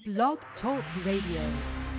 Blog Talk Radio.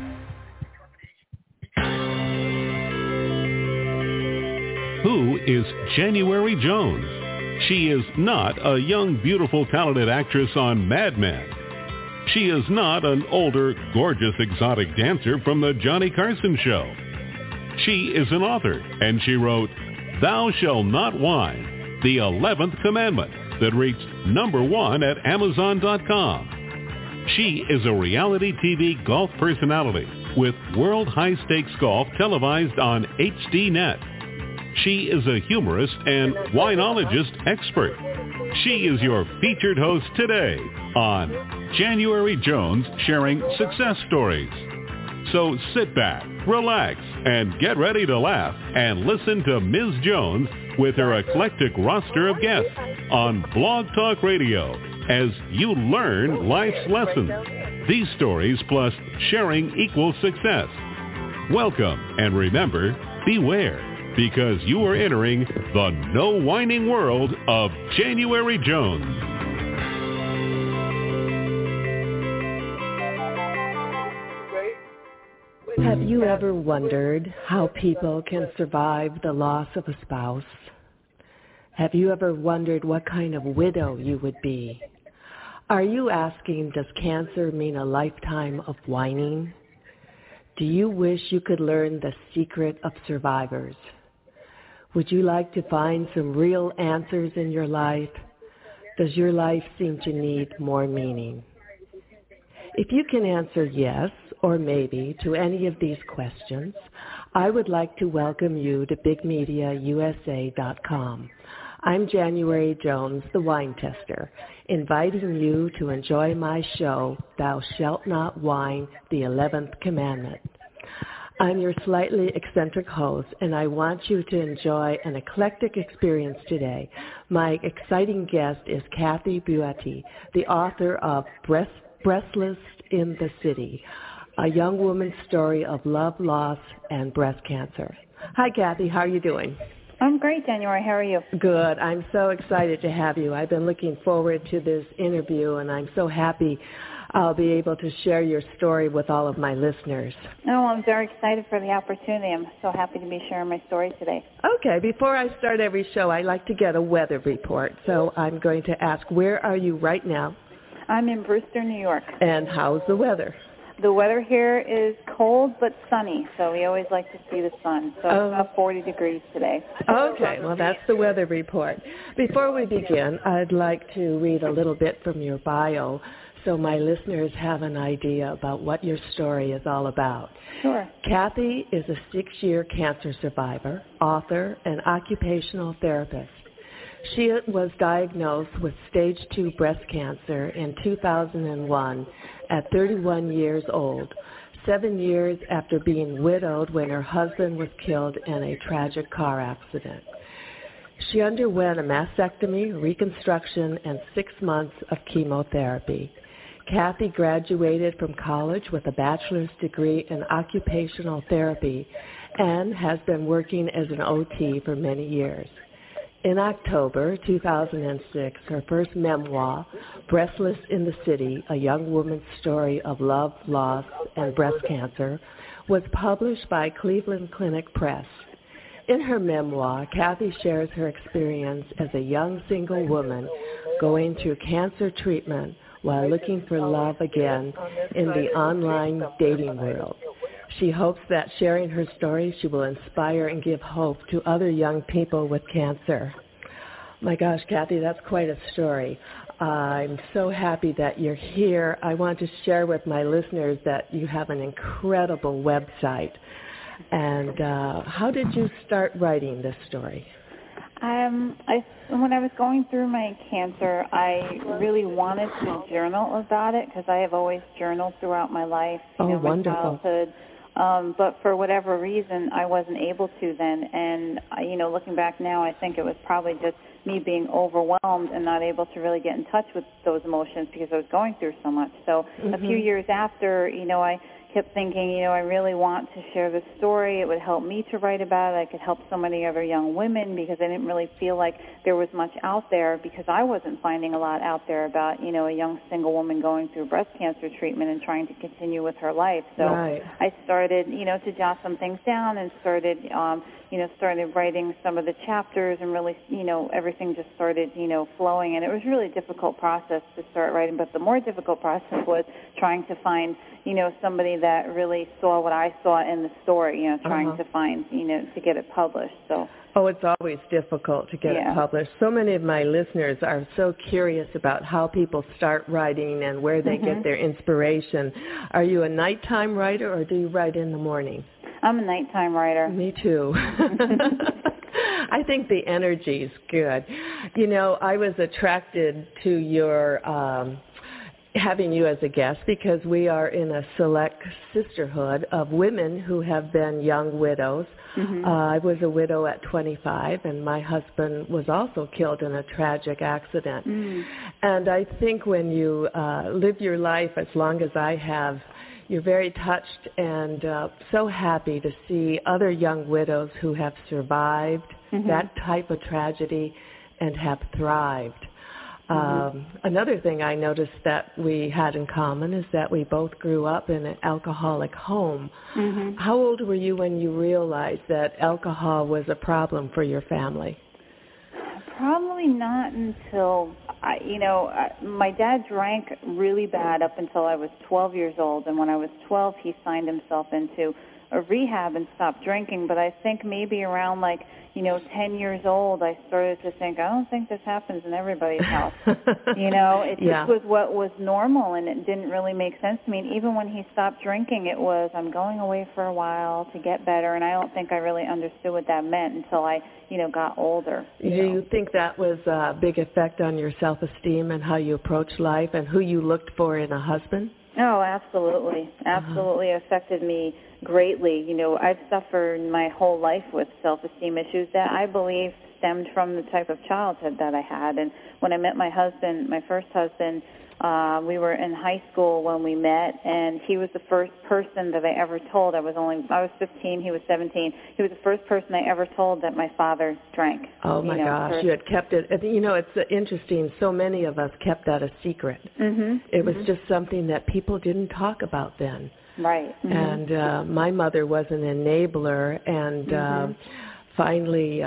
Who is January Jones? She is not a young, beautiful, talented actress on Mad Men. She is not an older, gorgeous, exotic dancer from the Johnny Carson Show. She is an author, and she wrote Thou Shalt Not Whine, the 11th Commandment, that reached #1 at Amazon.com. She is a reality TV golf personality with World High Stakes Golf televised on HDNet. She is a humorist and winologist expert. She is your featured host today on January Jones Sharing Success Stories. So sit back, relax, and get ready to laugh and listen to Ms. Jones with her eclectic roster of guests on Blog Talk Radio as you learn life's lessons. These stories plus sharing equals success. Welcome, and remember, beware, because you are entering the no whining world of January Jones. Have you ever wondered how people can survive the loss of a spouse? Have you ever wondered what kind of widow you would be? Are you asking, does cancer mean a lifetime of whining? Do you wish you could learn the secret of survivors? Would you like to find some real answers in your life? Does your life seem to need more meaning? If you can answer yes or maybe to any of these questions, I would like to welcome you to BigMediaUSA.com. I'm January Jones, the wine tester, inviting you to enjoy my show, Thou Shalt Not Whine, the 11th Commandment. I'm your slightly eccentric host, and I want you to enjoy an eclectic experience today. My exciting guest is Kathy Buetti, the author of Breastless in the City, a young woman's story of love, loss, and breast cancer. Hi, Kathy. How are you doing? I'm great, January. How are you? Good. I'm so excited to have you. I've been looking forward to this interview, and I'm so happy I'll be able to share your story with all of my listeners. Oh, I'm very excited for the opportunity. I'm so happy to be sharing my story today. Okay. Before I start every show, I like to get a weather report. So I'm going to ask, where are you right now? I'm in Brewster, New York. And how's the weather? The weather here is cold but sunny, so we always like to see the sun. So it's about 40 degrees today. Okay, well, that's the weather report. Before we begin, I'd like to read a little bit from your bio so my listeners have an idea about what your story is all about. Sure. Kathy is a 6-year cancer survivor, author, and occupational therapist. She was diagnosed with stage 2 breast cancer in 2001 at 31 years old, 7 years after being widowed when her husband was killed in a tragic car accident. She underwent a mastectomy, reconstruction, and 6 months of chemotherapy. Kathy graduated from college with a bachelor's degree in occupational therapy and has been working as an OT for many years. In October 2006, her first memoir, Breastless in the City, a young woman's story of love, loss, and breast cancer, was published by Cleveland Clinic Press. In her memoir, Kathy shares her experience as a young single woman going through cancer treatment while looking for love again in the online dating world. She hopes that sharing her story, she will inspire and give hope to other young people with cancer. My gosh, Kathy, that's quite a story. I'm so happy that you're here. I want to share with my listeners that you have an incredible website. And how did you start writing this story? When I was going through my cancer, I really wanted to journal about it because I have always journaled throughout my life, wonderful. My childhood. But for whatever reason, I wasn't able to then. And, looking back now, I think it was probably just me being overwhelmed and not able to really get in touch with those emotions because I was going through so much. So a few years after, I kept thinking, I really want to share this story. It would help me to write about it. I could help so many other young women because I didn't really feel like there was much out there because I wasn't finding a lot out there about, a young single woman going through breast cancer treatment and trying to continue with her life. So I started, to jot some things down and started, started writing some of the chapters and really, everything just started, flowing. And it was really a difficult process to start writing, but the more difficult process was trying to find, somebody that really saw what I saw in the story, trying to find, to get it published. So. Oh, it's always difficult to get it published. So many of my listeners are so curious about how people start writing and where they get their inspiration. Are you a nighttime writer or do you write in the morning? I'm a nighttime writer. Me too. I think the energy is good. I was attracted to your having you as a guest because we are in a select sisterhood of women who have been young widows. I was a widow at 25, and my husband was also killed in a tragic accident. And I think when you live your life as long as I have, you're very touched and so happy to see other young widows who have survived that type of tragedy and have thrived. Another thing I noticed that we had in common is that we both grew up in an alcoholic home. How old were you when you realized that alcohol was a problem for your family? Probably not until, my dad drank really bad up until I was 12 years old. And when I was 12, he signed himself into a rehab and stopped drinking. But I think maybe around 10 years old, I started to think, I don't think this happens in everybody's house. It just was what was normal, and it didn't really make sense to me. And even when he stopped drinking, it was, I'm going away for a while to get better, and I don't think I really understood what that meant until I, got older. Do you think that was a big effect on your self-esteem and how you approach life and who you looked for in a husband? Oh, absolutely. Absolutely affected me greatly. I've suffered my whole life with self-esteem issues that I believe stemmed from the type of childhood that I had. And when I met my husband, my first husband, we were in high school when we met, and he was the first person that I ever told. I was 15, he was 17. He was the first person I ever told that my father drank. Oh, my gosh. You had kept it. It's interesting. So many of us kept that a secret. It was just something that people didn't talk about then. Right. And my mother was an enabler, and finally,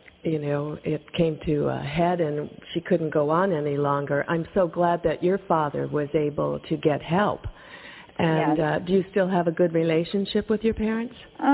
it came to a head, and she couldn't go on any longer. I'm so glad that your father was able to get help. And do you still have a good relationship with your parents?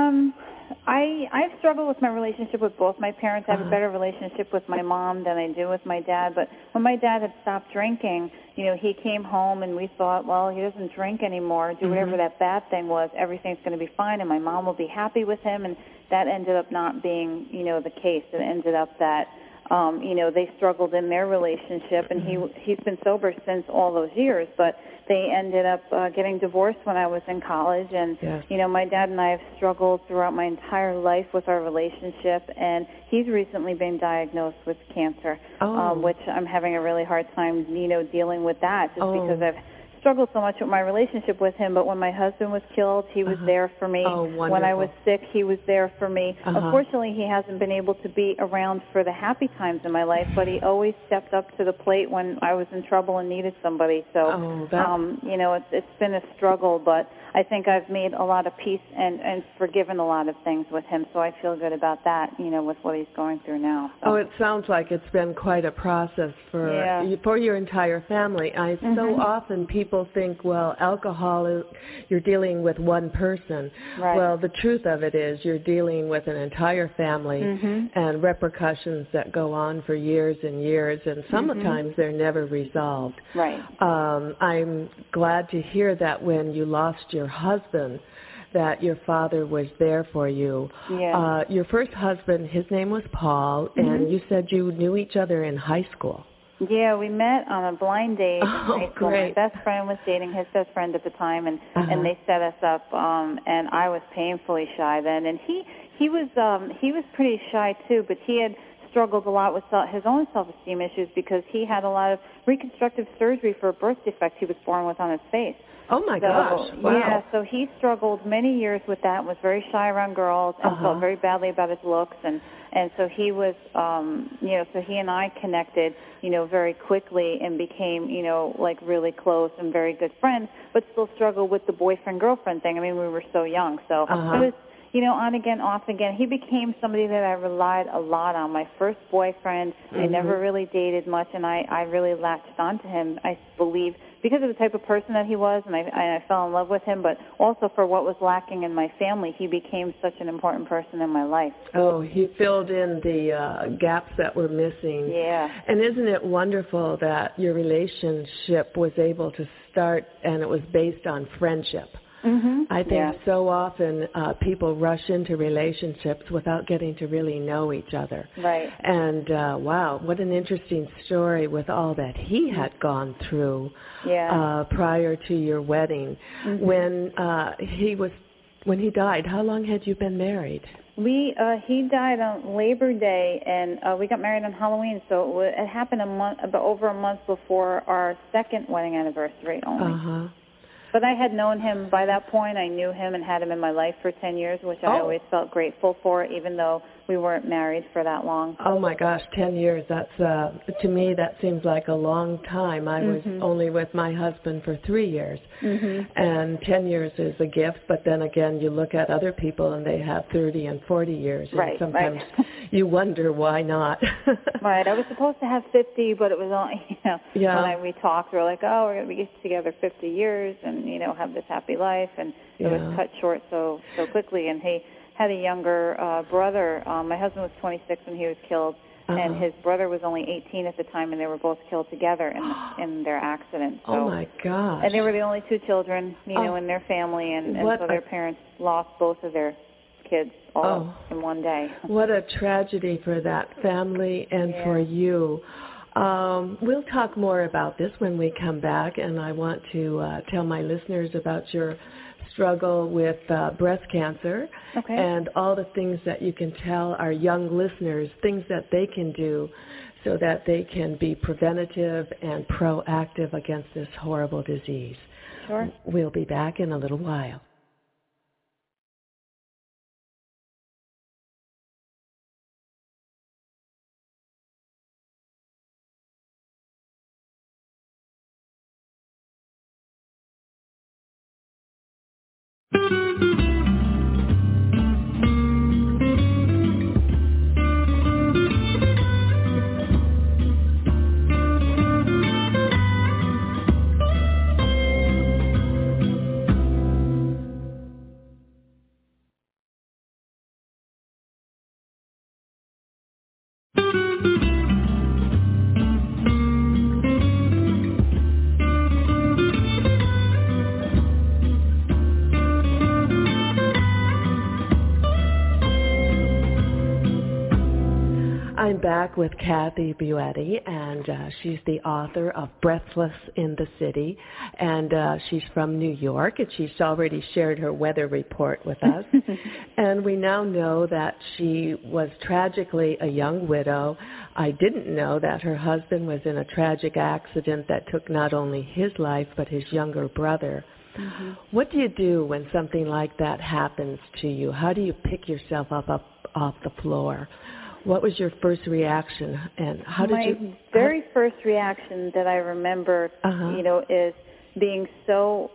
I've struggled with my relationship with both my parents. I have a better relationship with my mom than I do with my dad. But when my dad had stopped drinking, he came home and we thought, well, he doesn't drink anymore. Do whatever that bad thing was. Everything's going to be fine, and my mom will be happy with him. And that ended up not being, the case. It ended up that, they struggled in their relationship, and he's been sober since all those years. But they ended up getting divorced when I was in college, and my dad and I have struggled throughout my entire life with our relationship, and he's recently been diagnosed with cancer, which I'm having a really hard time, dealing with that, just because I've struggled so much with my relationship with him. But when my husband was killed, he was there for me. When I was sick, he was there for me. Unfortunately, he hasn't been able to be around for the happy times in my life, but he always stepped up to the plate when I was in trouble and needed somebody. So, it's been a struggle, but I think I've made a lot of peace and forgiven a lot of things with him, so I feel good about that, with what he's going through now. So. Oh, it sounds like it's been quite a process for your entire family. So often people think, well, alcohol, you're dealing with one person. Right. Well, the truth of it is you're dealing with an entire family and repercussions that go on for years and years, and sometimes they're never resolved. Right. I'm glad to hear that when you lost your husband, that your father was there for you. Yeah. Your first husband, his name was Paul, and you said you knew each other in high school. Yeah, we met on a blind date in high school. Great. My best friend was dating his best friend at the time, and they set us up, and I was painfully shy then. And he was pretty shy too, but he had struggled a lot with his own self-esteem issues because he had a lot of reconstructive surgery for a birth defect he was born with on his face. Oh, my gosh. Wow. Yeah, so he struggled many years with that, was very shy around girls, and felt very badly about his looks. And so he was, so he and I connected, very quickly and became, like really close and very good friends, but still struggled with the boyfriend-girlfriend thing. I mean, we were so young. So it was, on again, off again. He became somebody that I relied a lot on. My first boyfriend, I never really dated much, and I really latched onto him, I believe, because of the type of person that he was, and I fell in love with him, but also for what was lacking in my family. He became such an important person in my life. Oh, he filled in the gaps that were missing. Yeah. And isn't it wonderful that your relationship was able to start and it was based on friendship? I think so often people rush into relationships without getting to really know each other. Right. And wow, what an interesting story with all that he had gone through prior to your wedding. When he died, how long had you been married? He died on Labor Day, and we got married on Halloween, so it happened over a month before our second wedding anniversary only. But I had known him by that point. I knew him and had him in my life for 10 years, which I always felt grateful for, even though we weren't married for that long. Oh, my gosh, 10 years. That's, to me, that seems like a long time. I was only with my husband for 3 years. And 10 years is a gift, but then again, you look at other people and they have 30 and 40 years. And sometimes you wonder why not. Right. I was supposed to have 50, but it was only, when we talked, we were like, oh, we're going to be together 50 years and, have this happy life. And it was cut short so quickly. And he had a younger brother. My husband was 26 when he was killed, and his brother was only 18 at the time, and they were both killed together in their accident. So, oh, my gosh. And they were the only two children, in their family, and so their parents lost both of their kids all in one day. What a tragedy for that family and for you. We'll talk more about this when we come back, and I want to tell my listeners about your struggle with breast cancer and all the things that you can tell our young listeners, things that they can do so that they can be preventative and proactive against this horrible disease. Sure. We'll be back in a little while. I'm back with Kathy Buetti, and she's the author of Breathless in the City, and she's from New York, and she's already shared her weather report with us. And we now know that she was tragically a young widow. I didn't know that her husband was in a tragic accident that took not only his life, but his younger brother. What do you do when something like that happens to you? How do you pick yourself up off the floor? What was your first reaction, and how did you... My very first reaction that I remember, is being so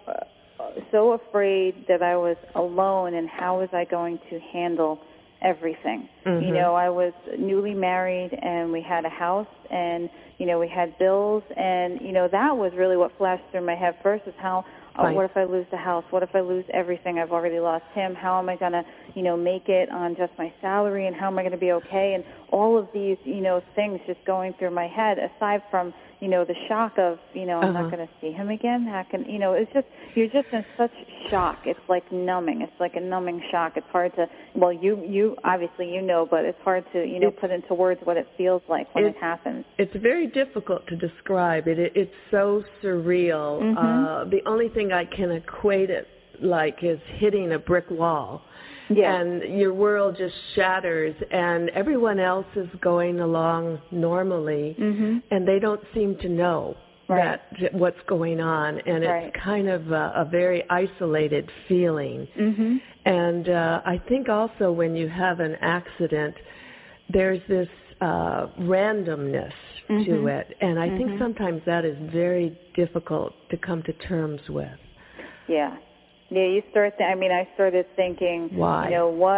afraid that I was alone, and how was I going to handle everything. I was newly married, and we had a house, and, we had bills, and, that was really what flashed through my head first, is how... what if I lose the house? What if I lose everything? I've already lost him. How am I going to, make it on just my salary, and how am I going to be okay? And all of these, things just going through my head, aside from, the shock of, I'm not going to see him again. How can, it's just, you're just in such shock. It's like numbing. It's like a numbing shock. It's hard to, well, you obviously but it's hard to, put into words what it feels like when it happens. It's very difficult to describe it. It's so surreal. The only thing I can equate it like is hitting a brick wall. and your world just shatters, and everyone else is going along normally, and they don't seem to know what's going on, and it's kind of a very isolated feeling. And I think also when you have an accident, there's this randomness to it, and I think sometimes that is very difficult to come to terms with. Yeah, you start. I started thinking, why?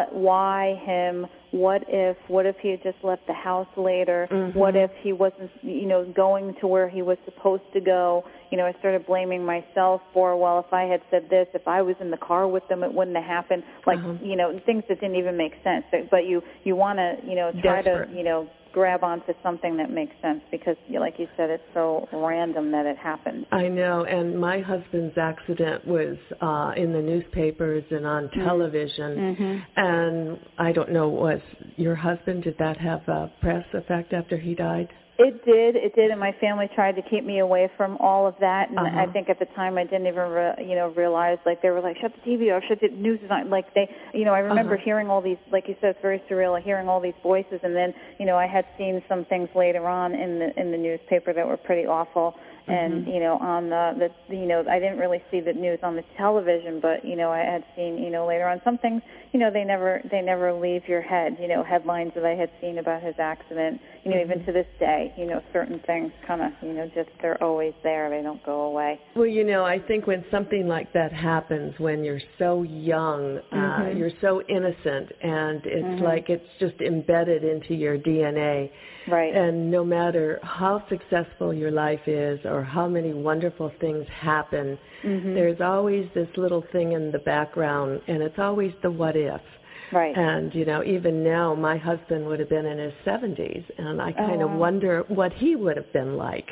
Why him? What if he had just left the house later? What if he wasn't, going to where he was supposed to go? I started blaming myself for, if I had said this, if I was in the car with them, it wouldn't have happened. Things that didn't even make sense. But you want to, try to, grab onto something that makes sense because, like you said, it's so random that it happened. I know, and my husband's accident was in the newspapers and on television, and I don't know, was your husband, did that have a press effect after he died? It did, and my family tried to keep me away from all of that, and I think at the time I didn't even, realize, they were like, shut the TV off, shut the news on, I remember hearing all these, like you said, it's very surreal, hearing all these voices, and then, I had seen some things later on in the newspaper that were pretty awful, and, on the I didn't really see the news on the television, but, I had seen, later on some things, they never leave your head, headlines that I had seen about his accident, even to this day, certain things kind of, just they're always there. They don't go away. Well, I think when something like that happens, when you're so young, you're so innocent, and it's like it's just embedded into your DNA. Right. And no matter how successful your life is or how many wonderful things happen, there's always this little thing in the background, and it's always the what if. Right. And, even now, my husband would have been in his 70s, and I kind of wonder what he would have been like.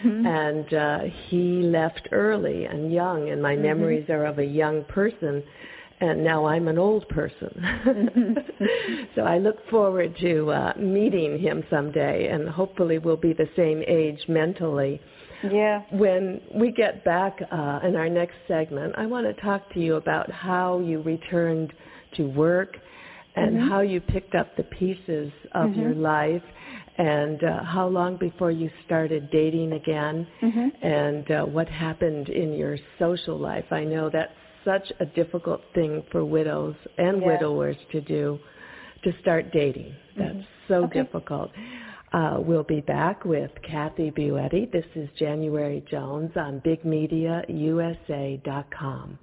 And he left early and young, and my memories are of a young person, and now I'm an old person. So I look forward to meeting him someday, and hopefully we'll be the same age mentally. Yeah. When we get back in our next segment, I want to talk to you about how you returned to work and how you picked up the pieces of your life, and how long before you started dating again, and what happened in your social life. I know that's such a difficult thing for widows and widowers to do, to start dating. That's so difficult. We'll be back with Kathy Buetti. This is January Jones on BigMediaUSA.com.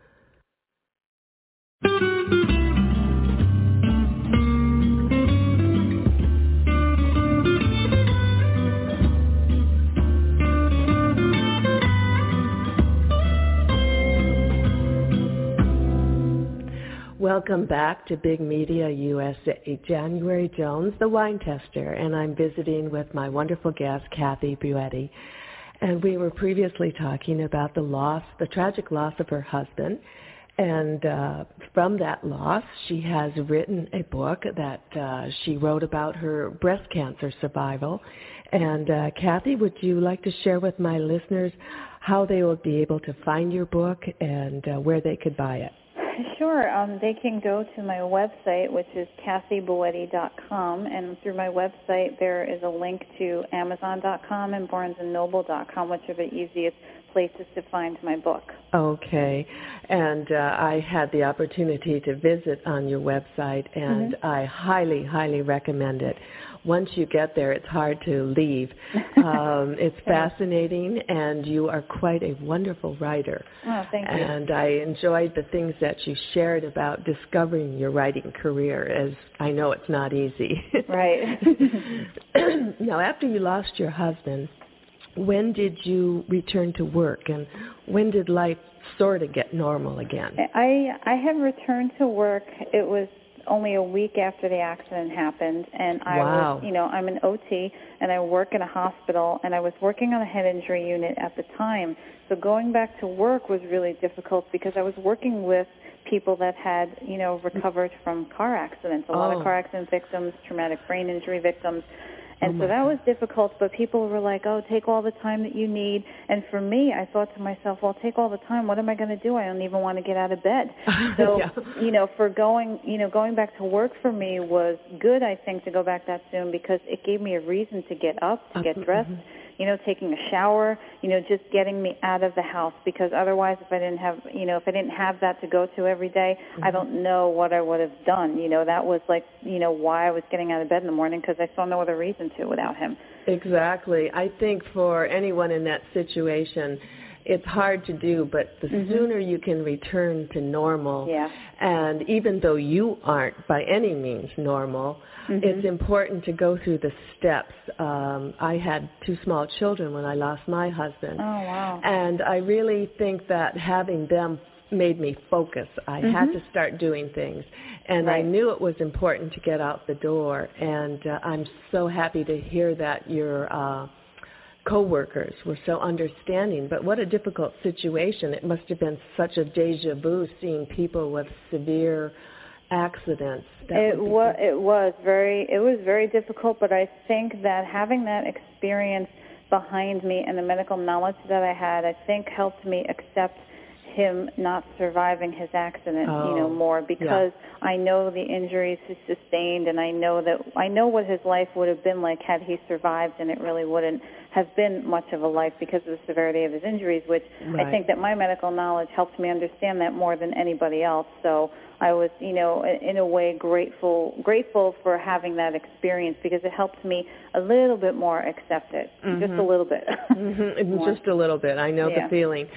Welcome back to Big Media USA. January Jones, the wine tester, and I'm visiting with my wonderful guest, Kathy Buetti. And we were previously talking about the tragic loss of her husband. And from that loss, she has written a book that she wrote about her breast cancer survival. And Kathy, would you like to share with my listeners how they will be able to find your book and where they could buy it? Sure. They can go to my website, which is kathybuetti.com, and through my website there is a link to Amazon.com and BarnesandNoble.com, which are the easiest places to find my book. Okay. And I had the opportunity to visit on your website, and I highly, highly recommend it. Once you get there, it's hard to leave. It's fascinating, and you are quite a wonderful writer. Oh, thank you. And I enjoyed the things that you shared about discovering your writing career, as I know it's not easy. Right. Now, after you lost your husband, when did you return to work, and when did life sort of get normal again? I have returned to work. It was only a week after the accident happened, and I was, I'm an OT, and I work in a hospital, and I was working on a head injury unit at the time. So going back to work was really difficult because I was working with people that had, recovered from car accidents, a lot of car accident victims, traumatic brain injury victims. And so that was difficult, but people were like, oh, take all the time that you need. And for me, I thought to myself, well, take all the time. What am I going to do? I don't even want to get out of bed. So, for going back to work for me was good, I think, to go back that soon because it gave me a reason to get up, to get dressed, taking a shower, just getting me out of the house because otherwise if I didn't have that to go to every day, I don't know what I would have done. That was like, why I was getting out of bed in the morning because I saw no other reason to without him. Exactly. I think for anyone in that situation, it's hard to do, but the sooner you can return to normal, and even though you aren't by any means normal, it's important to go through the steps. I had 2 small children when I lost my husband. Oh, wow. And I really think that having them made me focus. I had to start doing things. And I knew it was important to get out the door. And I'm so happy to hear that your co-workers were so understanding. But what a difficult situation. It must have been such a deja vu seeing people with severe accidents. It was very difficult, but I think that having that experience behind me and the medical knowledge that I had, I think helped me accept him not surviving his accident, more because I know the injuries he sustained, and I know what his life would have been like had he survived, and it really wouldn't have been much of a life because of the severity of his injuries, which I think that my medical knowledge helped me understand that more than anybody else. So I was, in a way grateful for having that experience because it helped me a little bit more accept it, just a little bit. Just a little bit. I know the feeling.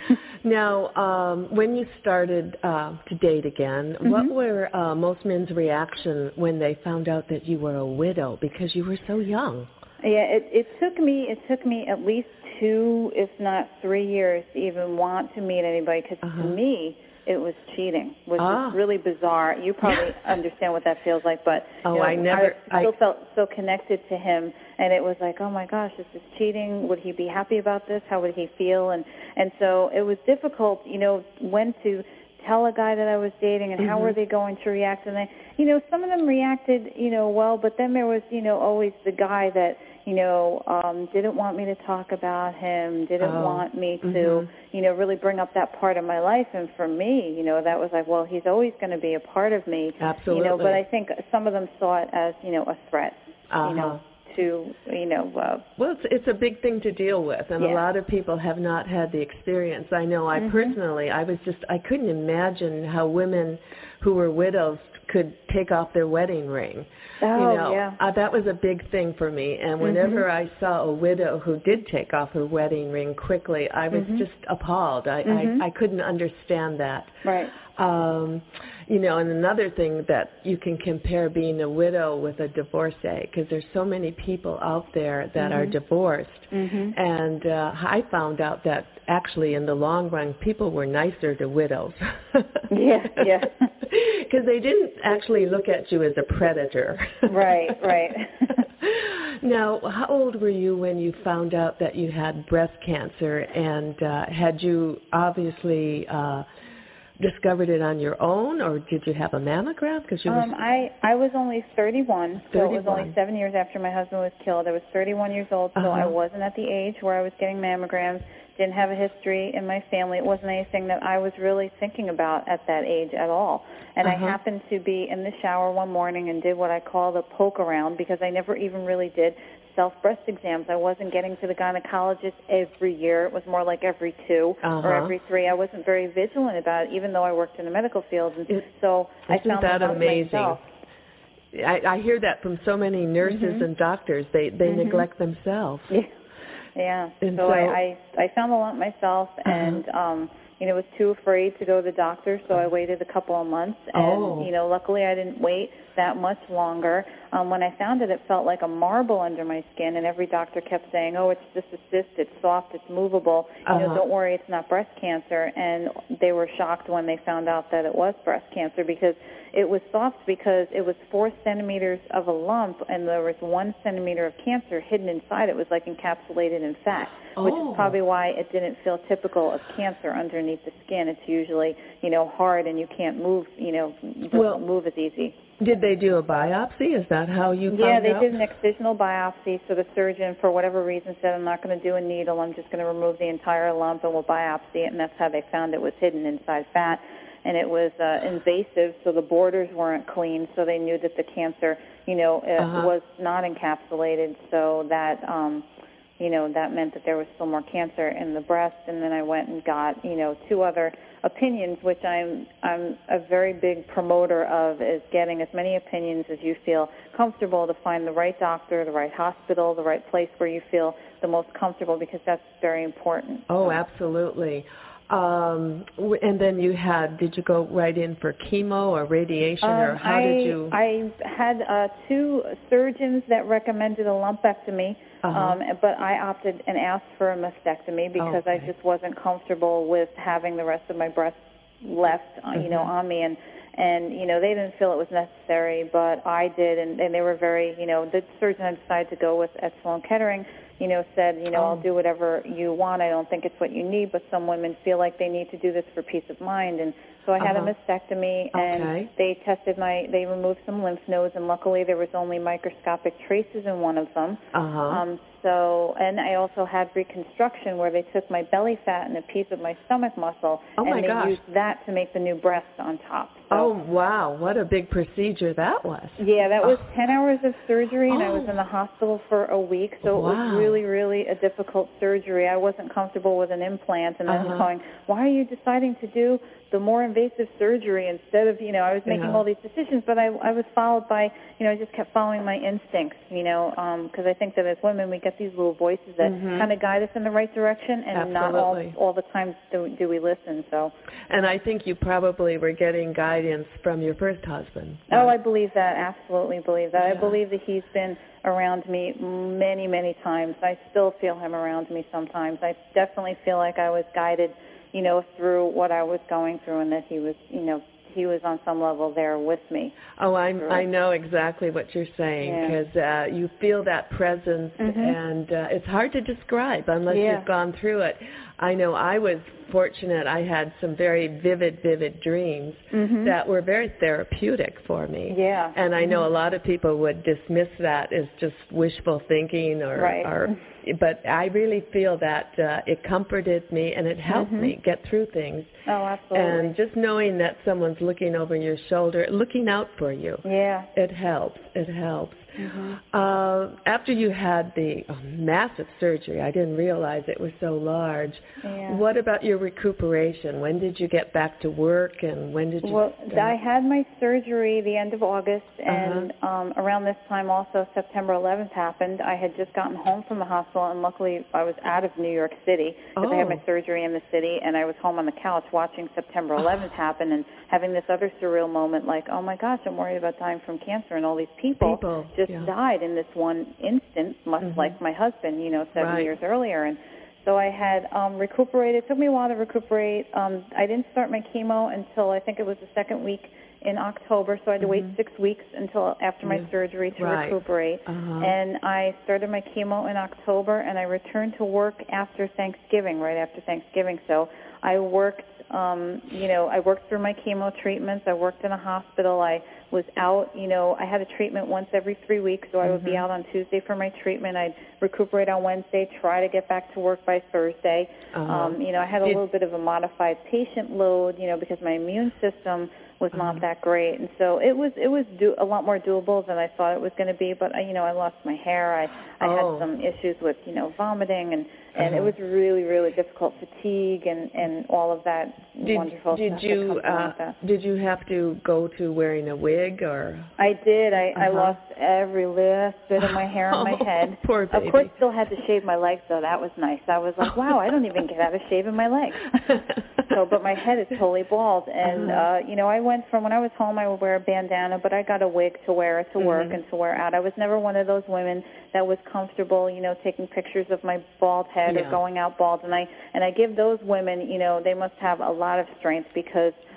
Now, when you started to date again, what were most men's reaction when they found out that you were a widow because you were so young? Yeah, it took me at least 2, if not 3 years to even want to meet anybody because to me it was cheating, which is really bizarre. You probably understand what that feels like, but I still felt so connected to him, and it was like, oh my gosh, this is cheating. Would he be happy about this? How would he feel? And so it was difficult, when to tell a guy that I was dating and how were they going to react. And they, some of them reacted, well, but then there was, always the guy that, didn't want me to talk about him, didn't want me to, really bring up that part of my life. And for me, that was like, well, he's always going to be a part of me. Absolutely. But I think some of them saw it as, a threat, to, Well, it's a big thing to deal with, and a lot of people have not had the experience. I know I personally, I couldn't imagine how women who were widows could take off their wedding ring. That was a big thing for me, and whenever I saw a widow who did take off her wedding ring quickly, I was just appalled. I couldn't understand that. Right. And another thing that you can compare being a widow with a divorcee, because there's so many people out there that are divorced, and I found out that actually in the long run people were nicer to widows. Yeah. Because they didn't actually look at you as a predator. Right. Now, how old were you when you found out that you had breast cancer, and had you obviously discovered it on your own, or did you have a mammogram? Because I was only 31, so it was only 7 years after my husband was killed. I was 31 years old, so I wasn't at the age where I was getting mammograms, didn't have a history in my family. It wasn't anything that I was really thinking about at that age at all. And I happened to be in the shower one morning and did what I call the poke around, because I never even really did self-breast exams. I wasn't getting to the gynecologist every year. It was more like every 2 or every 3. I wasn't very vigilant about it, even though I worked in the medical field. And so I found that amazing. Myself. I hear that from so many nurses and doctors. They neglect themselves. Yeah. And so I found the lump myself, and was too afraid to go to the doctor, so I waited a couple of months, and luckily I didn't wait that much longer. When I found it, it felt like a marble under my skin, and every doctor kept saying, oh, it's just a cyst, it's soft, it's movable, don't worry, it's not breast cancer. And they were shocked when they found out that it was breast cancer, because it was soft because it was 4 centimeters of a lump, and there was 1 centimeter of cancer hidden inside. It was like encapsulated in fat. which is probably why it didn't feel typical of cancer underneath the skin. It's usually, hard and you can't move, doesn't move as easy. Did they do a biopsy? Is that how you found out? Yeah, they did an excisional biopsy, so the surgeon, for whatever reason, said, I'm not going to do a needle, I'm just going to remove the entire lump and we'll biopsy it, and that's how they found it was hidden inside fat. And it was invasive, so the borders weren't clean, so they knew that the cancer, was not encapsulated, so that, that meant that there was still more cancer in the breast. And then I went and got, 2 other opinions, which I'm a very big promoter of, is getting as many opinions as you feel comfortable to find the right doctor, the right hospital, the right place where you feel the most comfortable, because that's very important. Oh, absolutely. And then did you go right in for chemo or radiation, or how did you? I had 2 surgeons that recommended a lumpectomy, but I opted and asked for a mastectomy because I just wasn't comfortable with having the rest of my breast left, on me. And they didn't feel it was necessary, but I did, and they were very, the surgeon I decided to go with at Sloan Kettering, said, I'll do whatever you want. I don't think it's what you need, but some women feel like they need to do this for peace of mind. And so I had a mastectomy, and they removed some lymph nodes, and luckily there was only microscopic traces in one of them. And I also had reconstruction where they took my belly fat and a piece of my stomach muscle, and they used that to make the new breast on top. So, oh, wow. What a big procedure that was. Yeah, that was 10 hours of surgery, and I was in the hospital for a week, so it was really, really a difficult surgery. I wasn't comfortable with an implant, and I was going, why are you deciding to do the more invasive surgery instead of, I was making all these decisions, but I was followed by, I just kept following my instincts, because I think that as women we get these little voices that kind of guide us in the right direction, and not all the time do we listen. So. And I think you probably were getting guidance from your first husband. Oh, I believe that, absolutely believe that. I believe that he's been around me many, many times. I still feel him around me sometimes. I definitely feel like I was guided through what I was going through, and that he was, he was on some level there with me. Oh, I know exactly what you're saying, because you feel that presence, and it's hard to describe unless you've gone through it. I know I was fortunate. I had some very vivid dreams that were very therapeutic for me. Yeah. And I know a lot of people would dismiss that as just wishful thinking, but I really feel that it comforted me and it helped me get through things. Oh, absolutely. And just knowing that someone's looking over your shoulder, looking out for you. Yeah. It helps. It helps. After you had the massive surgery, I didn't realize it was so large. Yeah. What about your recuperation? When did you get back to work, and when did you I had my surgery the end of August, and around this time also September 11th happened. I had just gotten home from the hospital, and luckily I was out of New York City because I had my surgery in the city, and I was home on the couch watching September 11th happen and having this other surreal moment like, oh my gosh, I'm worried about dying from cancer, and all these people just died in this one instant, much like my husband, 7 years earlier. And so I had recuperated. It took me a while to recuperate. I didn't start my chemo until I think it was the second week in October, so I had to wait 6 weeks until after my surgery to recuperate. And I started my chemo in October, and I returned to work after Thanksgiving, right after Thanksgiving. So I worked, I worked through my chemo treatments. I worked in a hospital. I was out, I had a treatment once every 3 weeks, so I would be out on Tuesday for my treatment. I'd recuperate on Wednesday, try to get back to work by Thursday. I had a little bit of a modified patient load, because my immune system was not that great, and so it was a lot more doable than I thought it was going to be. But I lost my hair. I had some issues with vomiting, and it was really, really difficult, fatigue and all of that wonderful stuff. Did you have to go to wearing a wig, or? I did. I lost every last bit of my hair on my head. Poor baby. Of course, still had to shave my legs, though. That was nice. I was like, wow, I don't even get out of shaving my legs. But my head is totally bald, and I went from when I was home, I would wear a bandana, but I got a wig to wear to work and to wear out. I was never one of those women that was comfortable, taking pictures of my bald head or going out bald. And I give those women, they must have a lot of strength, because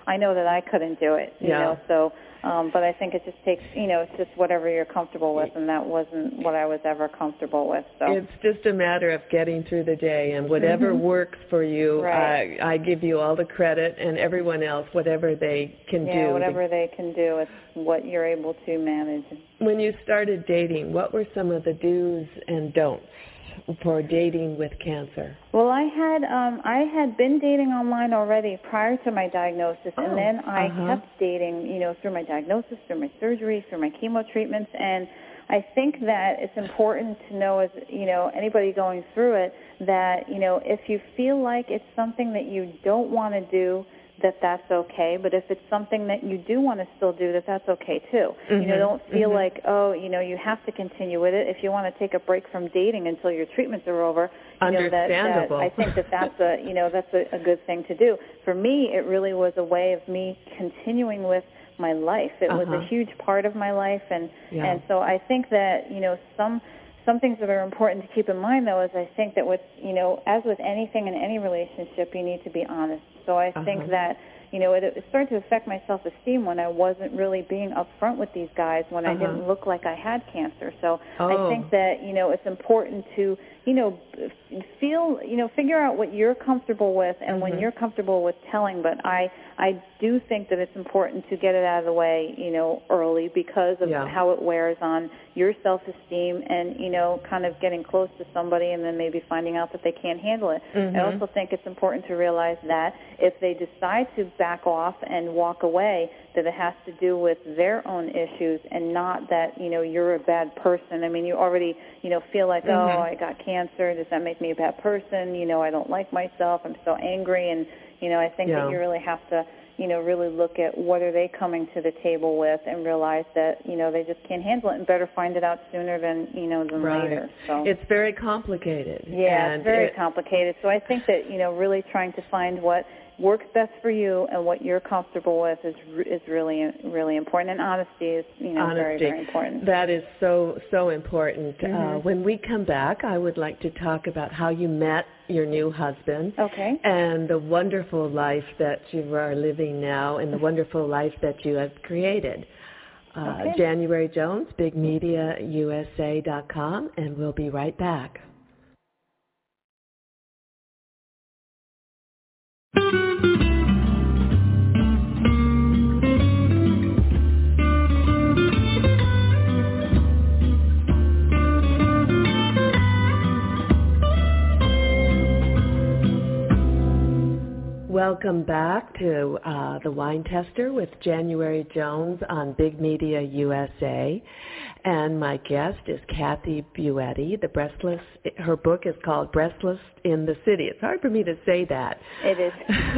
I know that I couldn't do it, you know, so, but I think it just takes, you know, it's just whatever you're comfortable with, and that wasn't what I was ever comfortable with, so. It's just a matter of getting through the day, and whatever works for you, right. I give you all the credit, and everyone else, whatever they can do. Yeah, whatever they can do, it's what you're able to manage. When you started dating, what were some of the do's and don'ts for dating with cancer? Well, I had been dating online already prior to my diagnosis, and then I kept dating, you know, through my diagnosis, through my surgery, through my chemo treatments, and I think that it's important to know, as you know, anybody going through it, that, you know, if you feel like it's something that you don't want to do, that's okay, but if it's something that you do want to still do, that's okay too. You know, don't feel like, oh, you know, you have to continue with it. If you want to take a break from dating until your treatments are over, you know, understandable. I think that's a, you know, that's a good thing to do. For me, it really was a way of me continuing with my life. It was a huge part of my life, and so I think that, you know, some things that are important to keep in mind, though, is I think that with, you know, as with anything in any relationship, you need to be honest. So I think that, you know, it started to affect my self-esteem when I wasn't really being upfront with these guys, when I didn't look like I had cancer. So I think that, you know, it's important to, you know, figure out what you're comfortable with and when you're comfortable with telling. But I do think that it's important to get it out of the way, you know, early because of how it wears on your self-esteem and, you know, kind of getting close to somebody and then maybe finding out that they can't handle it. I also think it's important to realize that if they decide to back off and walk away, that it has to do with their own issues and not that, you know, you're a bad person. I mean, you already, you know, feel like, oh, I got cancer. Does that make me a bad person? You know, I don't like myself. I'm so angry. And, you know, I think that you really have to, you know, really look at what are they coming to the table with and realize that, you know, they just can't handle it and better find it out sooner than, you know, than later. So it's very complicated. Yeah, it's very complicated. So I think that, you know, really trying to find what works best for you and what you're comfortable with is really, really important. And honesty is, you know, very, very important. That is so important. When we come back, I would like to talk about how you met your new husband. Okay. And the wonderful life that you are living now and the wonderful life that you have created. January Jones, BigMediaUSA.com, and we'll be right back. Welcome back to The Wine Tester with January Jones on Big Media USA. And my guest is Kathy Buetti. Her book is called Breastless in the City. It's hard for me to say that. It is.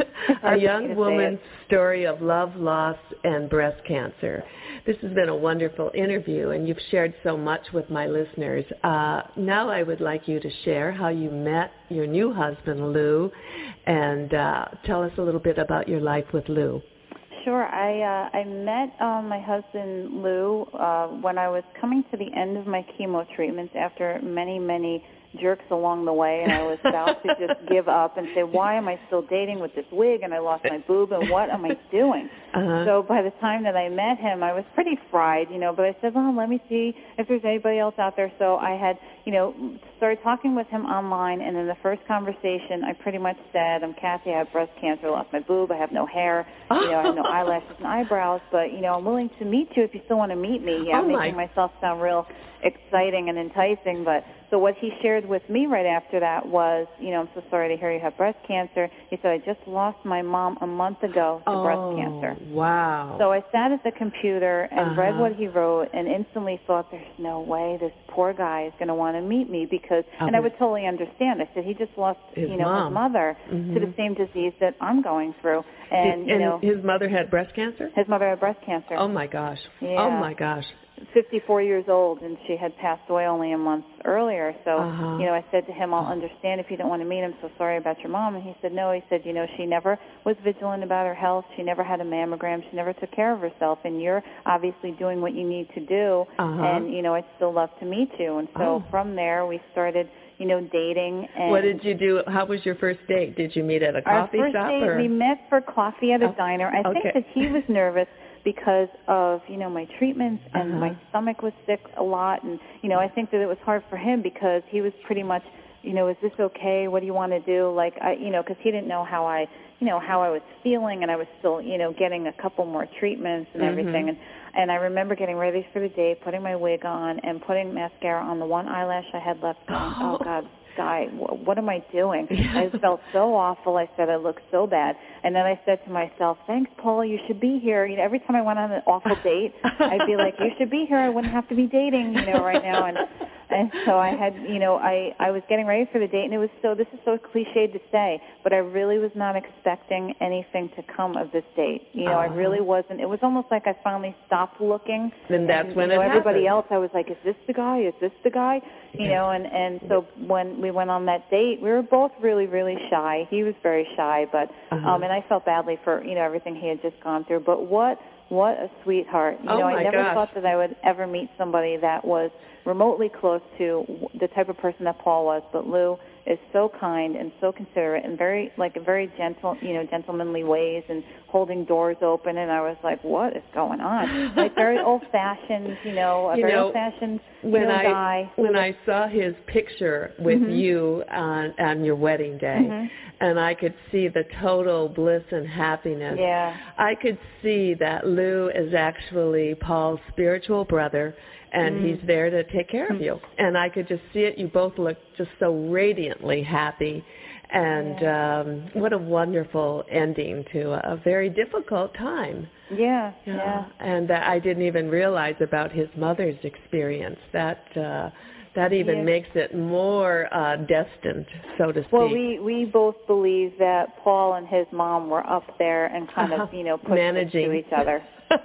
A young woman's story of love, loss, and breast cancer. This has been a wonderful interview, and you've shared so much with my listeners. Now I would like you to share how you met your new husband, Lou, and tell us a little bit about your life with Lou. Sure. I met my husband, Lou, when I was coming to the end of my chemo treatments after many, many jerks along the way, and I was about to just give up and say, why am I still dating with this wig, and I lost my boob, and what am I doing? So by the time that I met him, I was pretty fried, you know, but I said, well, let me see if there's anybody else out there. So I had, you know, started talking with him online, and in the first conversation, I pretty much said, I'm Kathy, I have breast cancer, I lost my boob, I have no hair, you know, I have no eyelashes and eyebrows, but, you know, I'm willing to meet you if you still want to meet me. Yeah, I'm making myself sound real exciting and enticing, but so what he shared with me right after that was, you know, I'm so sorry to hear you have breast cancer. He said, I just lost my mom a month ago to breast cancer. Wow. So I sat at the computer and read what he wrote and instantly thought, there's no way this poor guy is going to want to meet me because, and I would totally understand. I said, he just lost, his mother to the same disease that I'm going through. And, you know, his mother had breast cancer? His mother had breast cancer. Oh, my gosh. Yeah. Oh, my gosh. 54 years old, and she had passed away only a month earlier. So, you know, I said to him, I'll understand if you don't want to meet him. So sorry about your mom. And he said, no. He said, you know, she never was vigilant about her health. She never had a mammogram. She never took care of herself. And you're obviously doing what you need to do. And, you know, I'd still love to meet you. And so from there, we started, dating. And what did you do? How was your first date? Did you meet at a coffee our first shop? date, we met for coffee at a diner. I think that he was nervous because of, my treatments, and my stomach was sick a lot. And, I think that it was hard for him because he was pretty much, is this okay? What do you want to do? Because he didn't know how I was feeling, and I was still, getting a couple more treatments and everything. And I remember getting ready for the day, putting my wig on, and putting mascara on the one eyelash I had left, going, oh, God, Guy, what am I doing? I felt so awful. I said I looked so bad. And then I said to myself, thanks, Paula, you should be here. Every time I went on an awful date, I'd be like, you should be here. I wouldn't have to be dating, right now. And so I had, I was getting ready for the date, and this is so cliched to say, but I really was not expecting anything to come of this date. I really wasn't. It was almost like I finally stopped looking. And that's when it everybody happened. else, I was like, is this the guy? Is this the guy? And so when we went on that date, we were both really, really shy. He was very shy, but and I felt badly for, everything he had just gone through. But what a sweetheart. I never thought that I would ever meet somebody that was remotely close to the type of person that Paul was, but Lou is so kind and so considerate and very gentle, gentlemanly ways, and holding doors open, and I was like, what is going on? Very old-fashioned, very old-fashioned guy. When I saw his picture with you on your wedding day, and I could see the total bliss and happiness, I could see that Lou is actually Paul's spiritual brother, and he's there to take care of you. And I could just see it. You both looked just so radiantly happy. And what a wonderful ending to a very difficult time. Yeah. And I didn't even realize about his mother's experience. That even makes it more destined, so to speak. Well, we both believe that Paul and his mom were up there and kind of, pushed managing to each other.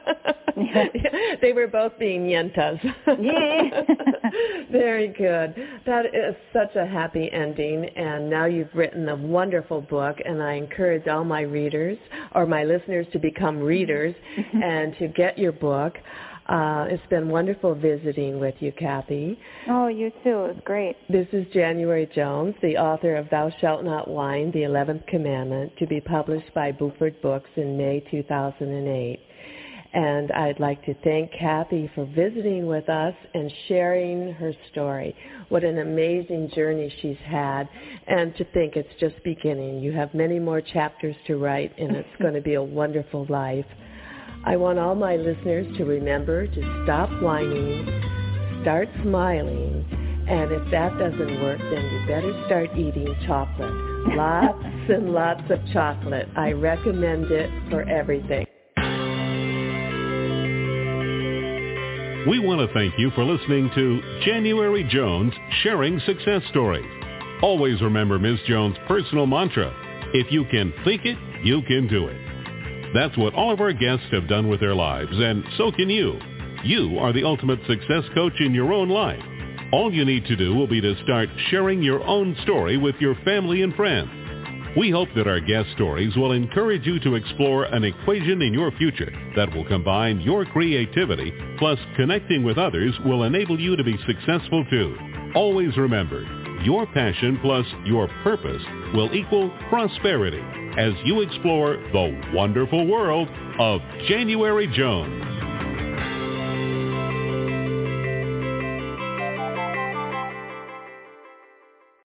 They were both being yentas. Yeah. Very good. That is such a happy ending, and now you've written a wonderful book, and I encourage all my readers or my listeners to become readers and to get your book. It's been wonderful visiting with you, Kathy. Oh, you too. It was great. This is January Jones, the author of Thou Shalt Not Whine, the 11th Commandment, to be published by Buford Books in May 2008. And I'd like to thank Kathy for visiting with us and sharing her story. What an amazing journey she's had. And to think it's just beginning. You have many more chapters to write, and it's going to be a wonderful life. I want all my listeners to remember to stop whining, start smiling, and if that doesn't work, then you better start eating chocolate. Lots and lots of chocolate. I recommend it for everything. We want to thank you for listening to January Jones Sharing Success Stories. Always remember Ms. Jones' personal mantra, if you can think it, you can do it. That's what all of our guests have done with their lives, and so can you. You are the ultimate success coach in your own life. All you need to do will be to start sharing your own story with your family and friends. We hope that our guest stories will encourage you to explore an equation in your future that will combine your creativity plus connecting with others will enable you to be successful too. Always remember, your passion plus your purpose will equal prosperity as you explore the wonderful world of January Jones.